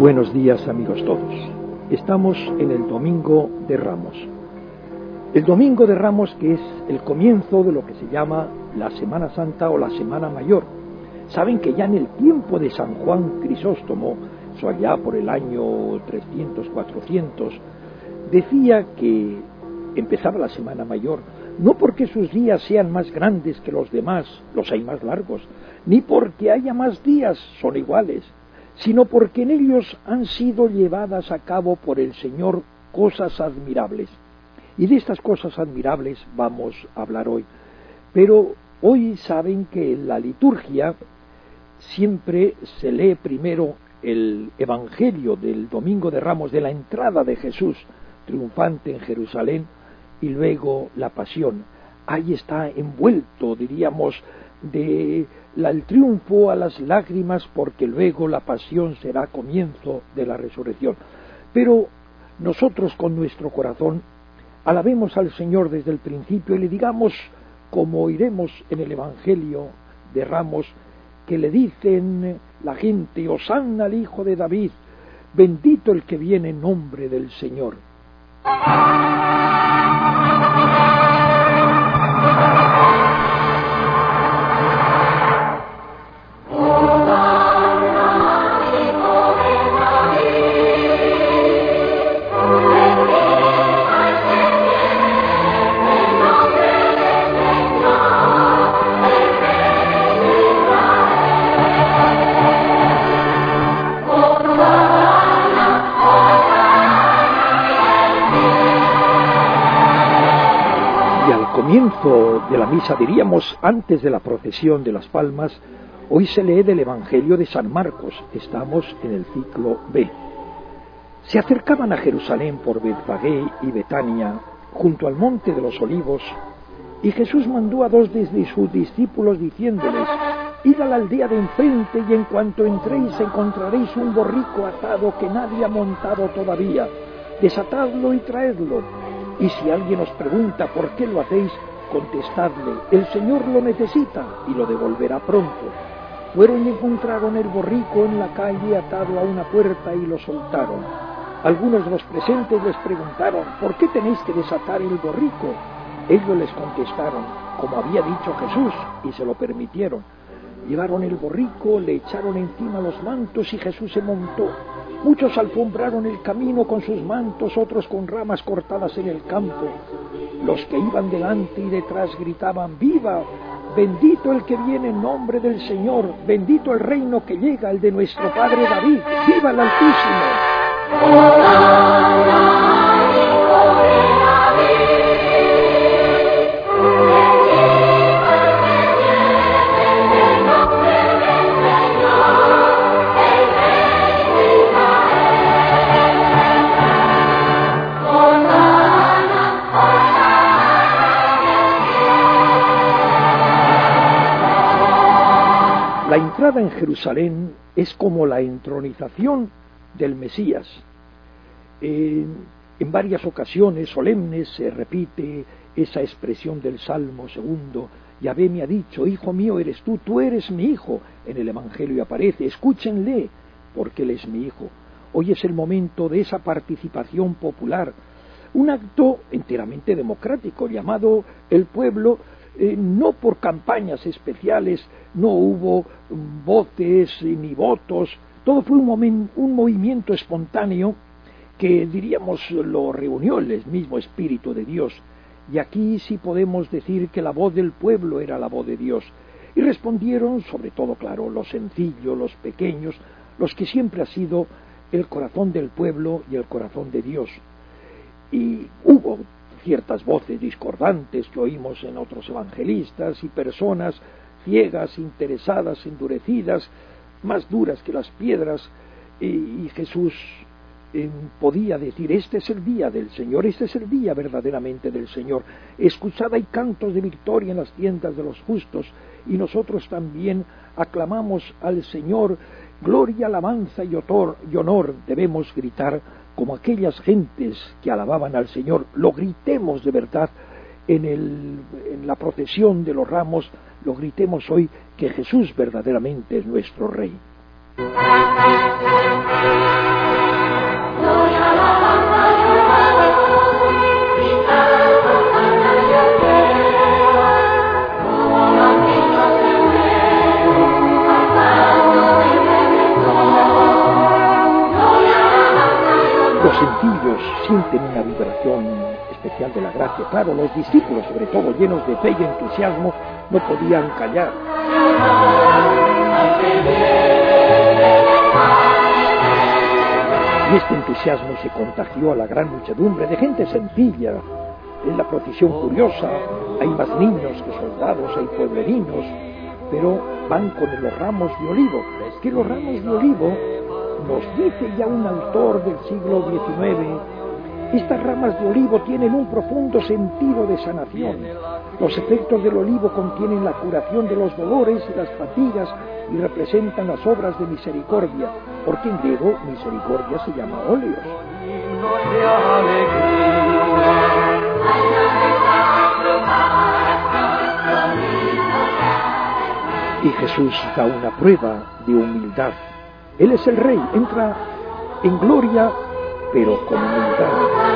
Buenos días, amigos todos. Estamos en el Domingo de Ramos. El Domingo de Ramos, que es el comienzo de lo que se llama la Semana Santa o la Semana Mayor. Saben que ya en el tiempo de San Juan Crisóstomo, eso allá por el año 300, 400, decía que empezaba la Semana Mayor, no porque sus días sean más grandes que los demás, los hay más largos, ni porque haya más días, son iguales, sino porque en ellos han sido llevadas a cabo por el Señor cosas admirables. Y de estas cosas admirables vamos a hablar hoy. Pero hoy saben que en la liturgia siempre se lee primero el Evangelio del Domingo de Ramos, de la entrada de Jesús triunfante en Jerusalén, y luego la pasión. Ahí está envuelto, diríamos, del triunfo a las lágrimas, porque luego la pasión será comienzo de la resurrección. Pero nosotros con nuestro corazón alabemos al Señor desde el principio y le digamos, como oiremos en el Evangelio de Ramos, que le dicen la gente: Hosanna al Hijo de David, bendito el que viene en nombre del Señor. Comienzo de la misa, diríamos antes de la procesión de las palmas, hoy se lee del Evangelio de San Marcos. Estamos en el ciclo B. Se acercaban a Jerusalén por Betfagé y Betania, junto al monte de los Olivos, y Jesús mandó a dos de sus discípulos diciéndoles: id a la aldea de enfrente, y en cuanto entréis encontraréis un borrico atado que nadie ha montado todavía. Desatadlo y traedlo. Y si alguien os pregunta por qué lo hacéis, contestadle: el Señor lo necesita y lo devolverá pronto. Fueron y encontraron el borrico en la calle atado a una puerta y lo soltaron. Algunos de los presentes les preguntaron: ¿por qué tenéis que desatar el borrico? Ellos les contestaron como había dicho Jesús, y se lo permitieron. Llevaron el borrico, le echaron encima los mantos y Jesús se montó. Muchos alfombraron el camino con sus mantos, otros con ramas cortadas en el campo. Los que iban delante y detrás gritaban: ¡viva! Bendito el que viene en nombre del Señor, bendito el reino que llega, el de nuestro Padre David, ¡viva el Altísimo! La entrada en Jerusalén es como la entronización del Mesías. En varias ocasiones solemnes se repite esa expresión del Salmo segundo: Yahvé me ha dicho, hijo mío eres tú eres mi hijo. En el Evangelio aparece: escúchenle, porque él es mi hijo. Hoy es el momento de esa participación popular, un acto enteramente democrático llamado el pueblo. No por campañas especiales, no hubo voces ni votos, todo fue un movimiento espontáneo que, diríamos, lo reunió el mismo Espíritu de Dios. Y aquí sí podemos decir que la voz del pueblo era la voz de Dios. Y respondieron, sobre todo, claro, los sencillos, los pequeños, los que siempre ha sido el corazón del pueblo y el corazón de Dios. Y hubo ciertas voces discordantes que oímos en otros evangelistas y personas ciegas, interesadas, endurecidas, más duras que las piedras, y Jesús podía decir: este es el día del Señor, este es el día verdaderamente del Señor. Escuchad, hay cantos de victoria en las tiendas de los justos, y nosotros también aclamamos al Señor. Gloria, alabanza y honor debemos gritar como aquellas gentes que alababan al Señor. Lo gritemos de verdad en la procesión de los ramos, lo gritemos hoy, que Jesús verdaderamente es nuestro Rey. ellos sienten una vibración especial de la gracia. Claro, los discípulos, sobre todo, llenos de fe y entusiasmo, no podían callar. Y este entusiasmo se contagió a la gran muchedumbre de gente sencilla. Es la procesión curiosa, hay más niños que soldados, hay pueblerinos, pero van con los ramos de olivo. Que los ramos de olivo, nos dice ya un autor del siglo XIX, estas ramas de olivo tienen un profundo sentido de sanación. Los efectos del olivo contienen la curación de los dolores y las fatigas y representan las obras de misericordia, porque en griego misericordia se llama óleos. Y Jesús da una prueba de humildad. Él es el Rey, entra en gloria, pero con humildad.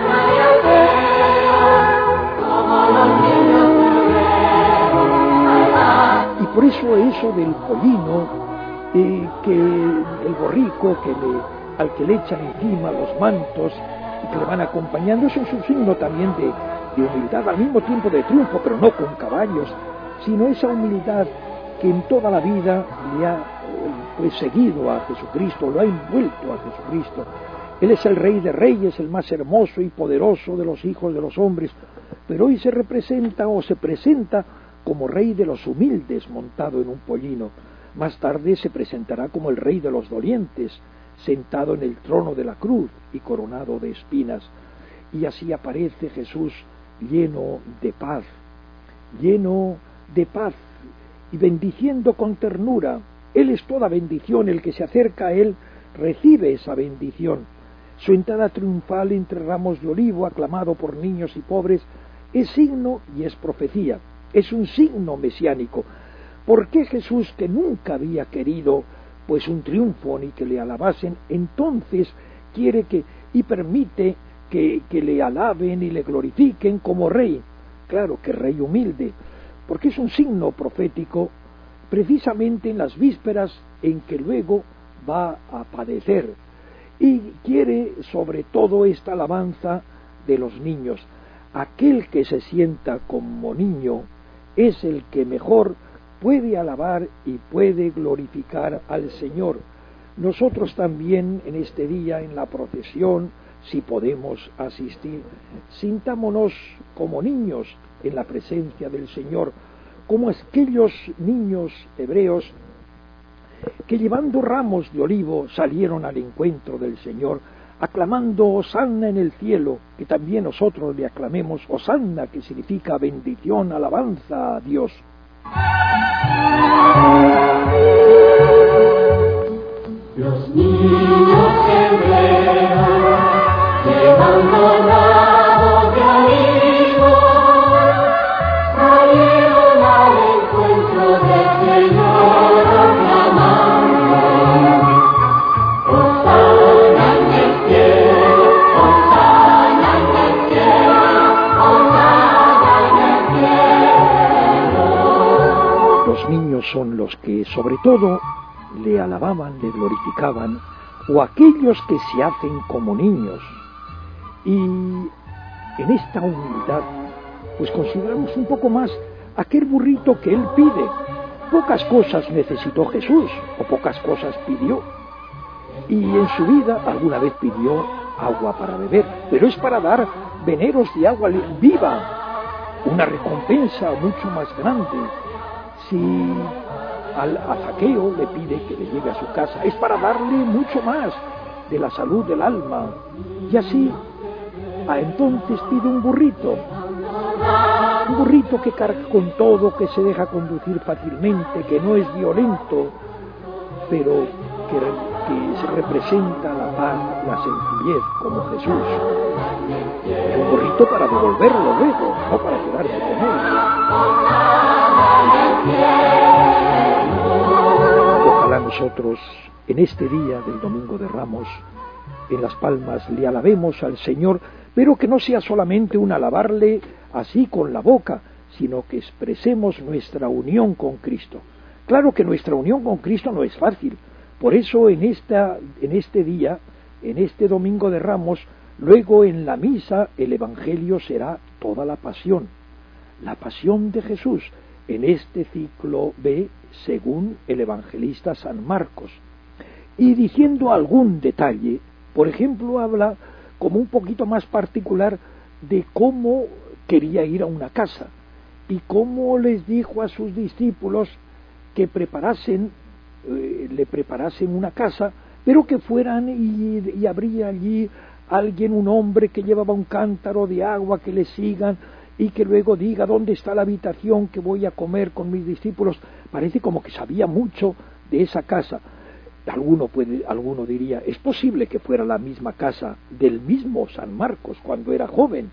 Y por eso del pollino, que el borrico al que le echan encima los mantos y que le van acompañando, eso es un signo también de humildad, al mismo tiempo de triunfo, pero no con caballos, sino esa humildad que en toda la vida le ha seguido a Jesucristo, lo ha envuelto a Jesucristo. Él es el Rey de Reyes, el más hermoso y poderoso de los hijos de los hombres, pero hoy se representa o se presenta como Rey de los humildes montado en un pollino. Más tarde se presentará como el Rey de los dolientes, sentado en el trono de la cruz y coronado de espinas. Y así aparece Jesús lleno de paz y bendiciendo con ternura. Él es toda bendición, el que se acerca a Él recibe esa bendición. Su entrada triunfal entre ramos de olivo, aclamado por niños y pobres, es signo y es profecía, es un signo mesiánico. ¿Por qué Jesús, que nunca había querido pues un triunfo ni que le alabasen, entonces quiere y permite que le alaben y le glorifiquen como Rey? Claro que Rey humilde, porque es un signo profético precisamente en las vísperas en que luego va a padecer, y quiere sobre todo esta alabanza de los niños. Aquel que se sienta como niño es el que mejor puede alabar y puede glorificar al Señor. Nosotros también en este día, en la procesión, si podemos asistir, sintámonos como niños en la presencia del Señor, como aquellos niños hebreos que llevando ramos de olivo salieron al encuentro del Señor, aclamando Hosanna en el cielo, que también nosotros le aclamemos Hosanna, que significa bendición, alabanza a Dios. Los niños hebreos llevando ramos de olivo salieron al encuentro del Señor aclamando Hosanna en el cielo, Hosanna en el cielo, Hosanna en el cielo. Los niños son los que sobre todo le alababan, le glorificaban, o aquellos que se hacen como niños. Y en esta humildad, pues consideramos un poco más aquel burrito que él pide. Pocas cosas necesitó Jesús, o pocas cosas pidió. Y en su vida alguna vez pidió agua para beber, pero es para dar veneros de agua viva, una recompensa mucho más grande. Si a Zaqueo le pide que le lleve a su casa, es para darle mucho más de la salud del alma. Y así, entonces pide un burrito que carga con todo, que se deja conducir fácilmente, que no es violento, pero que se representa la paz, la sencillez, como Jesús. Un burrito para devolverlo luego, no para quedarse con él. Ojalá nosotros, en este día del Domingo de Ramos, en Las Palmas, le alabemos al Señor, pero que no sea solamente un alabarle así con la boca, sino que expresemos nuestra unión con Cristo. Claro que nuestra unión con Cristo no es fácil, por eso en este día, en este Domingo de Ramos, Luego en la misa el Evangelio será toda la pasión de Jesús, en este ciclo B, según el evangelista San Marcos. Y diciendo algún detalle, por ejemplo, habla como un poquito más particular de cómo quería ir a una casa y cómo les dijo a sus discípulos que le preparasen una casa, pero que fueran y habría allí alguien, un hombre que llevaba un cántaro de agua, que le sigan y que luego diga dónde está la habitación que voy a comer con mis discípulos. Parece como que sabía mucho de esa casa. Alguno diría, es posible que fuera la misma casa del mismo San Marcos cuando era joven.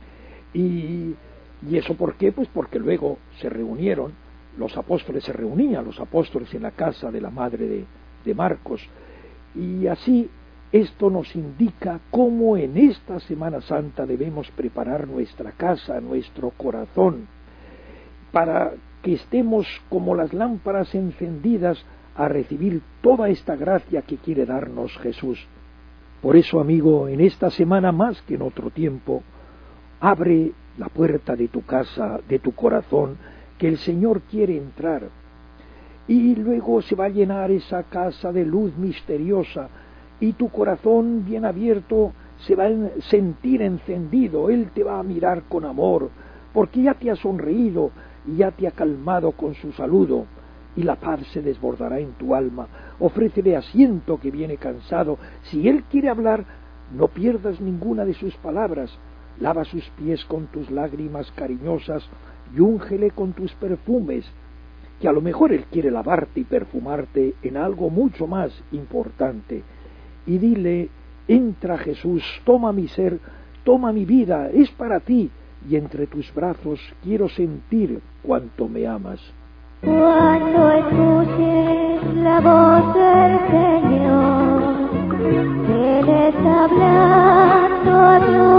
¿Y eso por qué? Pues porque luego se reunieron, los apóstoles en la casa de la madre de Marcos. Y así esto nos indica cómo en esta Semana Santa debemos preparar nuestra casa, nuestro corazón, para que estemos como las lámparas encendidas a recibir toda esta gracia que quiere darnos Jesús. Por eso, amigo, en esta semana más que en otro tiempo, abre la puerta de tu casa, de tu corazón, que el Señor quiere entrar. Y luego se va a llenar esa casa de luz misteriosa, y tu corazón bien abierto se va a sentir encendido. Él te va a mirar con amor, porque ya te ha sonreído y ya te ha calmado con su saludo, y la paz se desbordará en tu alma. Ofrécele asiento que viene cansado. Si Él quiere hablar, no pierdas ninguna de sus palabras. Lava sus pies con tus lágrimas cariñosas y úngele con tus perfumes, que a lo mejor Él quiere lavarte y perfumarte en algo mucho más importante. Y dile, entra Jesús, toma mi ser, toma mi vida, es para ti, y entre tus brazos quiero sentir cuánto me amas. Cuando escuches la voz del Señor, Él está hablando a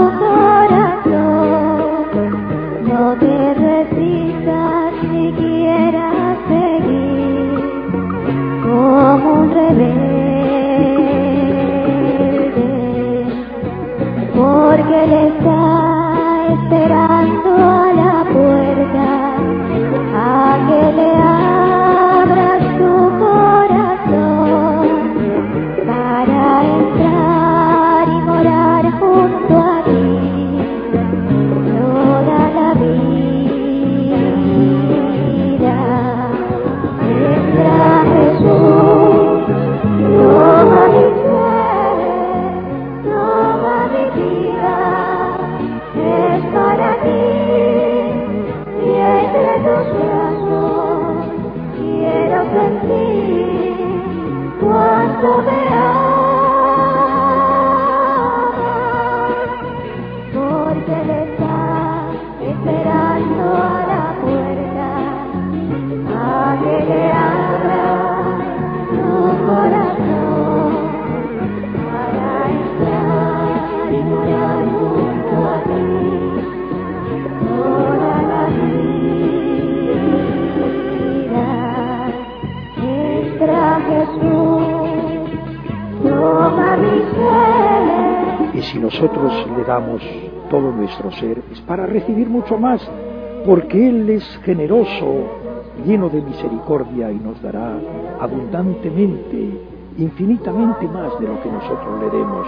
tu corazón. No te resistas si quieras seguir como un rebelde, porque Él está esperando a la puerta a que le abras tu corazón para entrar y morar junto a ti toda la vida. Entra Jesús, toma mi ser, toma mi vida, es para ti. Y entre tus brazos quiero sentir cuánto me amas, porque Él está esperando a la puerta a que le abra tu corazón para entrar y morar junto a ti toda la vida. Entra Jesús, toma mi ser. Y si nosotros le damos todo nuestro ser, es para recibir mucho más, porque Él es generoso, lleno de misericordia, y nos dará abundantemente, infinitamente más de lo que nosotros le demos.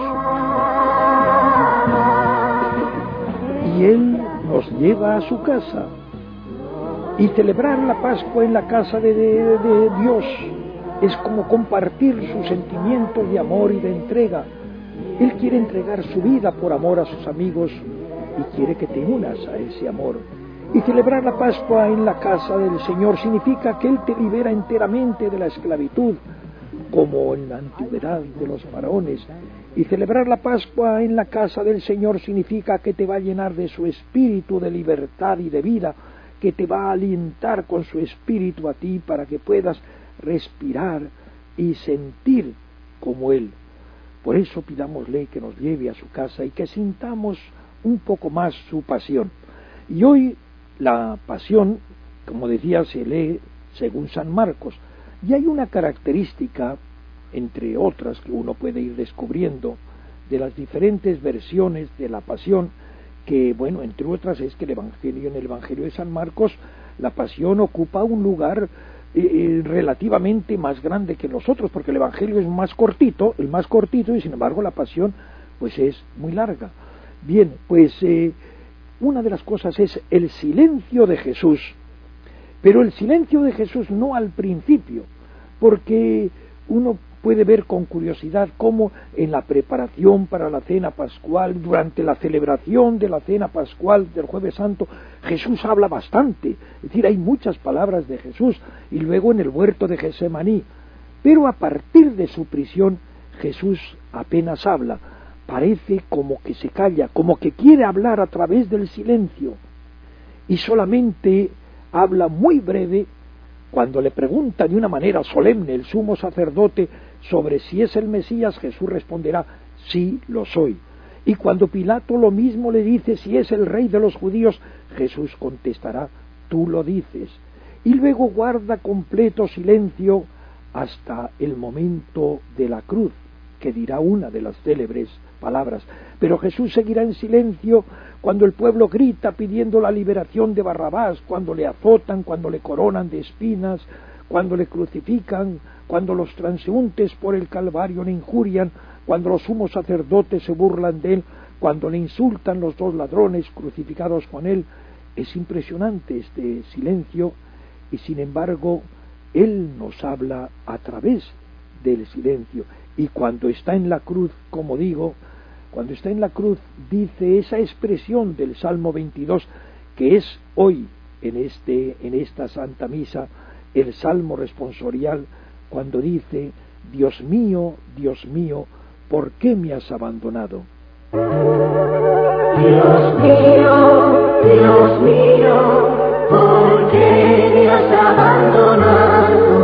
Y Él nos lleva a su casa, y celebrar la Pascua en la casa de Dios es como compartir sus sentimientos de amor y de entrega. Él quiere entregar su vida por amor a sus amigos y quiere que te unas a ese amor. Y celebrar la Pascua en la casa del Señor significa que Él te libera enteramente de la esclavitud, como en la antigüedad de los faraones. Y celebrar la Pascua en la casa del Señor significa que te va a llenar de su espíritu de libertad y de vida, que te va a alientar con su espíritu a ti para que puedas respirar y sentir como Él. Por eso pidámosle que nos lleve a su casa y que sintamos un poco más su pasión. Y hoy la pasión, como decía, se lee según San Marcos. Y hay una característica, entre otras, que uno puede ir descubriendo de las diferentes versiones de la pasión, que, bueno, entre otras es que en el Evangelio de San Marcos la pasión ocupa un lugar relativamente más grande que los otros, porque el Evangelio es el más cortito, y sin embargo la pasión pues es muy larga. Bien, pues una de las cosas es el silencio de Jesús, pero el silencio de Jesús no al principio, porque uno puede ver con curiosidad cómo en la preparación para la cena pascual, durante la celebración de la cena pascual del Jueves Santo, Jesús habla bastante, es decir, hay muchas palabras de Jesús, y luego en el huerto de Getsemaní, pero a partir de su prisión Jesús apenas habla, parece como que se calla, como que quiere hablar a través del silencio, y solamente habla muy breve. Cuando le pregunta de una manera solemne el sumo sacerdote sobre si es el Mesías, Jesús responderá: sí, lo soy. Y cuando Pilato lo mismo le dice si es el rey de los judíos, Jesús contestará: tú lo dices. Y luego guarda completo silencio hasta el momento de la cruz, que dirá una de las célebres palabras. Pero Jesús seguirá en silencio cuando el pueblo grita pidiendo la liberación de Barrabás, cuando le azotan, cuando le coronan de espinas, cuando le crucifican, cuando los transeúntes por el Calvario le injurian, cuando los sumos sacerdotes se burlan de él, cuando le insultan los dos ladrones crucificados con él. Es impresionante este silencio, y sin embargo él nos habla a través del silencio. Y cuando está en la cruz, como digo, cuando está en la cruz, dice esa expresión del Salmo 22, que es hoy, en esta Santa Misa, el Salmo responsorial, cuando dice: Dios mío, ¿por qué me has abandonado? Dios mío, ¿por qué me has abandonado?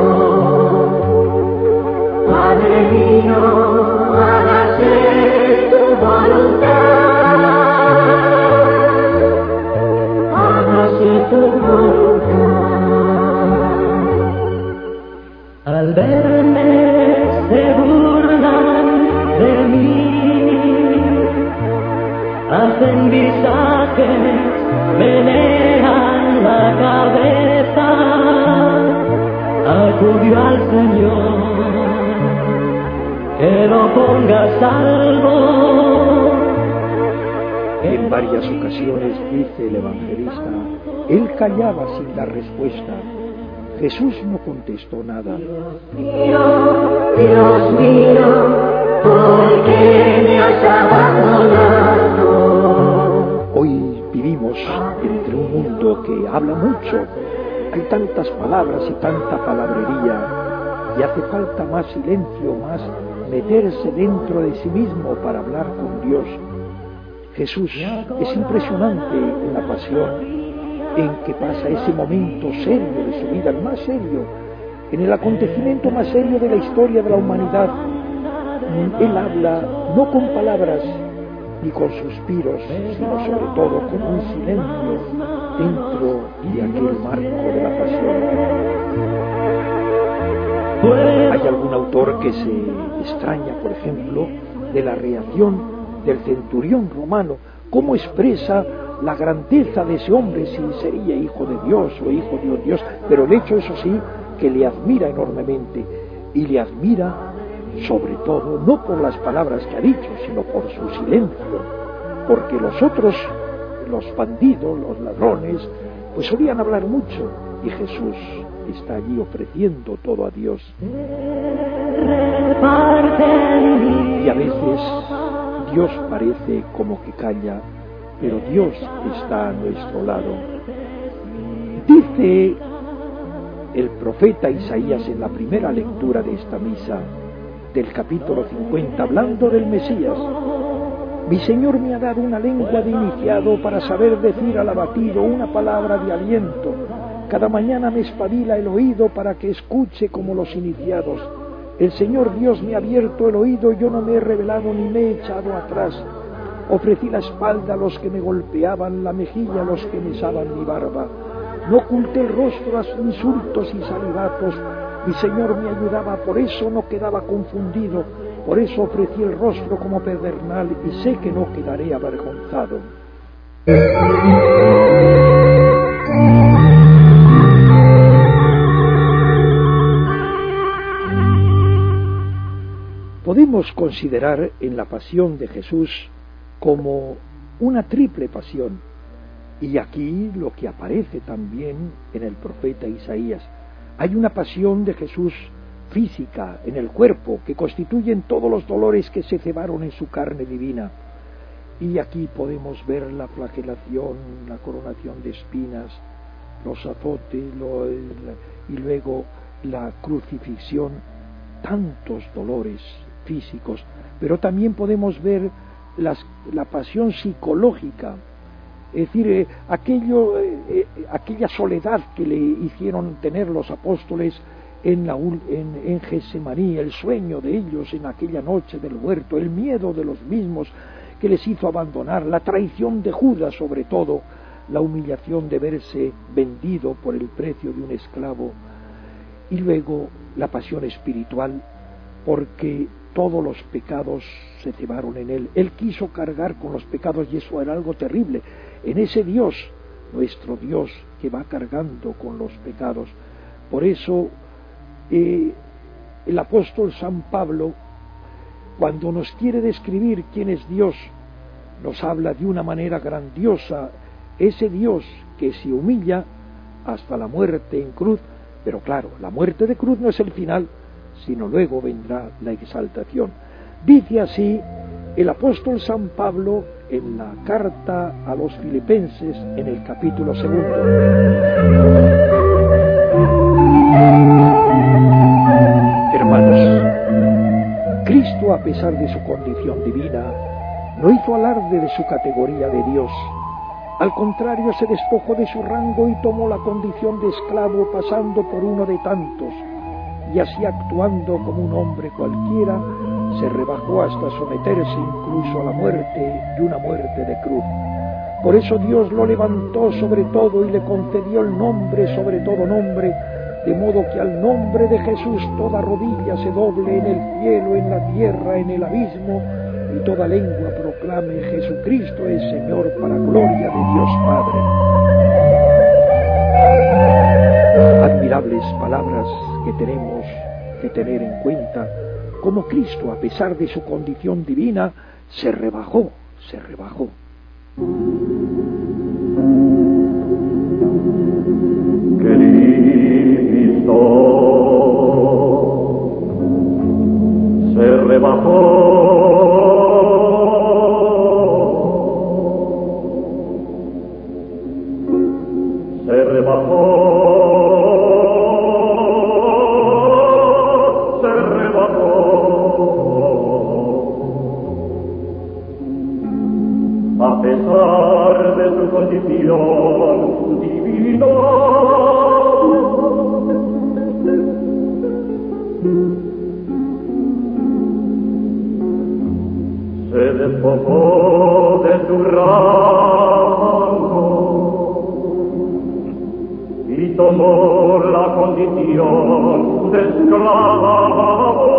Padre mío, hágase tu voluntad, hágase tu voluntad. Al verme se burlan de mí, hacen visajes, menean la cabeza, acudió al Señor, que lo ponga a salvo. En varias ocasiones, dice el evangelista, él callaba sin dar respuesta. Jesús no contestó nada. Dios mío, ¿por qué me has abandonado? Hoy vivimos entre un mundo que habla mucho. Hay tantas palabras y tanta palabrería, y hace falta más silencio, más meterse dentro de sí mismo para hablar con Dios. Jesús es impresionante en la pasión, en que pasa ese momento serio de su vida, el más serio, en el acontecimiento más serio de la historia de la humanidad. Él habla no con palabras ni con suspiros, sino sobre todo con un silencio dentro de aquel marco de la pasión. Hay algún autor que se extraña, por ejemplo, de la reacción del centurión romano, cómo expresa la grandeza de ese hombre, si sería hijo de Dios o hijo de Dios, pero el hecho, eso sí, que le admira enormemente, y le admira sobre todo no por las palabras que ha dicho, sino por su silencio, porque los otros, los bandidos, los ladrones, pues solían hablar mucho, y Jesús está allí ofreciendo todo a Dios. Y a veces Dios parece como que calla, pero Dios está a nuestro lado. Dice el profeta Isaías en la primera lectura de esta misa, del capítulo 50, hablando del Mesías: mi Señor me ha dado una lengua de iniciado para saber decir al abatido una palabra de aliento. Cada mañana me espabila el oído para que escuche como los iniciados. El Señor Dios me ha abierto el oído, yo no me he rebelado ni me he echado atrás. Ofrecí la espalda a los que me golpeaban, la mejilla a los que mesaban mi barba. No oculté el rostro a sus insultos y salivatos. Mi Señor me ayudaba, por eso no quedaba confundido. Por eso ofrecí el rostro como pedernal y sé que no quedaré avergonzado. Podemos considerar en la pasión de Jesús como una triple pasión, y aquí lo que aparece también en el profeta Isaías. Hay una pasión de Jesús física, en el cuerpo, que constituyen todos los dolores que se cebaron en su carne divina. Y aquí podemos ver la flagelación, la coronación de espinas, los azotes, y luego la crucifixión, tantos dolores físicos, pero también podemos ver la pasión psicológica, es decir, aquella soledad que le hicieron tener los apóstoles en Getsemaní, el sueño de ellos en aquella noche del huerto, el miedo de los mismos que les hizo abandonar, la traición de Judas, sobre todo la humillación de verse vendido por el precio de un esclavo, y luego la pasión espiritual, porque todos los pecados se cebaron en él. Él quiso cargar con los pecados y eso era algo terrible. En ese Dios, nuestro Dios, que va cargando con los pecados. Por eso el apóstol San Pablo, cuando nos quiere describir quién es Dios, nos habla de una manera grandiosa, ese Dios que se humilla hasta la muerte en cruz, pero claro, la muerte de cruz no es el final, sino luego vendrá la exaltación. Dice así el apóstol San Pablo en la carta a los Filipenses en el capítulo 2. Hermanos, Cristo, a pesar de su condición divina, no hizo alarde de su categoría de Dios. Al contrario, se despojó de su rango y tomó la condición de esclavo, pasando por uno de tantos, y así, actuando como un hombre cualquiera, se rebajó hasta someterse incluso a la muerte, y una muerte de cruz. Por eso Dios lo levantó sobre todo y le concedió el nombre sobre todo nombre, de modo que al nombre de Jesús toda rodilla se doble en el cielo, en la tierra, en el abismo, y toda lengua proclame: Jesucristo es Señor, para gloria de Dios Padre. Admirables palabras que tenemos que tener en cuenta, como Cristo, a pesar de su condición divina, se rebajó. Cristo se rebajó. A pesar de su condición divina, se despojó de su rango y tomó la condición de esclavo.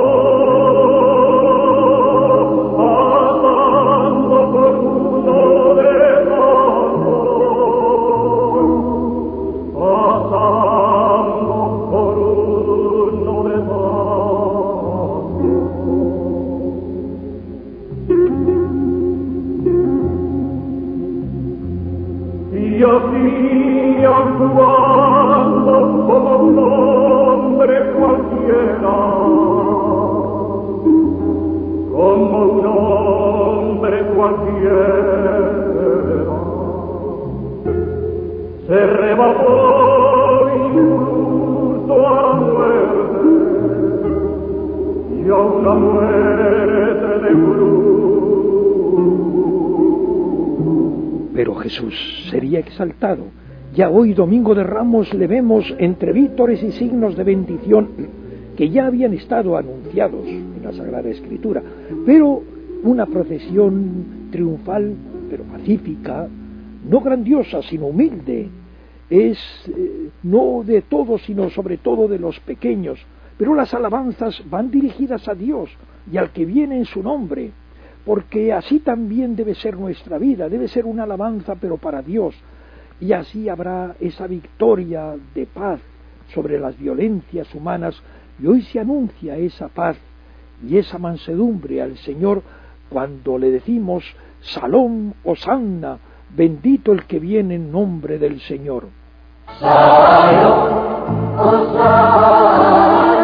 Y así, actuando como un hombre cualquiera, se rebajó incluso a la muerte, y a una muerte de cruz. Pero Jesús sería exaltado. Ya hoy, Domingo de Ramos, le vemos entre vítores y signos de bendición que ya habían estado anunciados en la Sagrada Escritura, pero una procesión triunfal, pero pacífica, no grandiosa, sino humilde, es no de todos, sino sobre todo de los pequeños, pero las alabanzas van dirigidas a Dios, y al que viene en su nombre, porque así también debe ser nuestra vida, debe ser una alabanza pero para Dios, y así habrá esa victoria de paz sobre las violencias humanas, y hoy se anuncia esa paz y esa mansedumbre al Señor cuando le decimos Salom, Hosanna, bendito el que viene en nombre del Señor. Salom, Hosanna,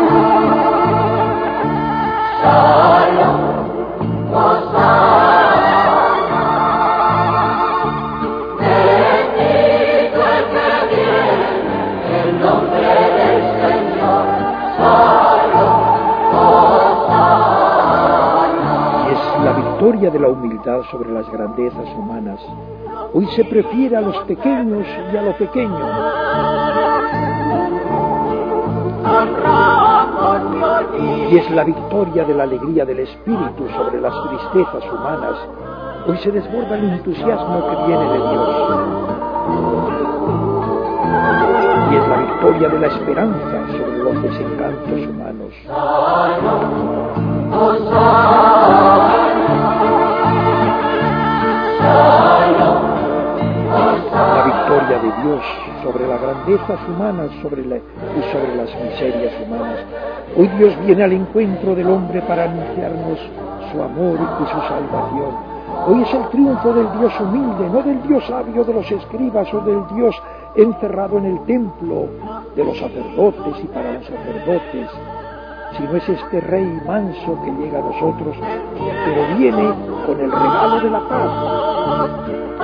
Salom, Hosanna. Bendito el que viene en nombre del Señor. Salom, Hosanna. Es la victoria de la humildad sobre las grandezas humanas. Hoy se prefiere a los pequeños y a lo pequeño. Y es la victoria de la alegría del espíritu sobre las tristezas humanas. Hoy se desborda el entusiasmo que viene de Dios. Y es la victoria de la esperanza sobre los desencantos humanos. La victoria de Dios sobre las grandezas humanas y sobre las miserias humanas. Hoy Dios viene al encuentro del hombre para anunciarnos su amor y su salvación. Hoy es el triunfo del Dios humilde, no del Dios sabio de los escribas o del Dios encerrado en el templo de los sacerdotes y para los sacerdotes, sino es este Rey manso que llega a nosotros, pero viene con el regalo de la paz.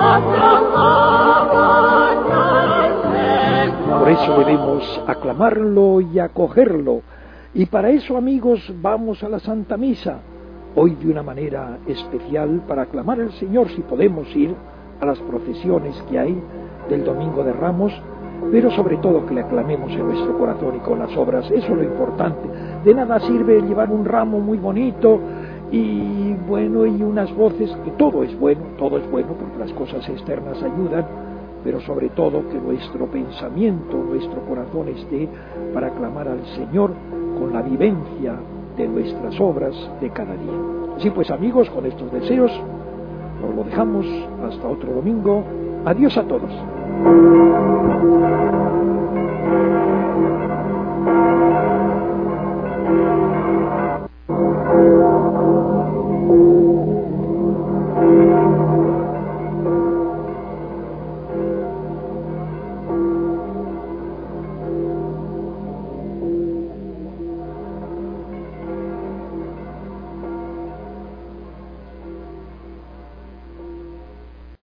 Por eso debemos aclamarlo y acogerlo. Y para eso, amigos, vamos a la Santa Misa, hoy de una manera especial para aclamar al Señor, si podemos ir a las procesiones que hay del Domingo de Ramos, pero sobre todo que le aclamemos en nuestro corazón y con las obras. Eso es lo importante. De nada sirve llevar un ramo muy bonito y bueno, y unas voces, que todo es bueno porque las cosas externas ayudan, pero sobre todo que nuestro pensamiento, nuestro corazón esté para aclamar al Señor con la vivencia de nuestras obras de cada día. Así pues, amigos, con estos deseos nos lo dejamos hasta otro domingo. Adiós a todos.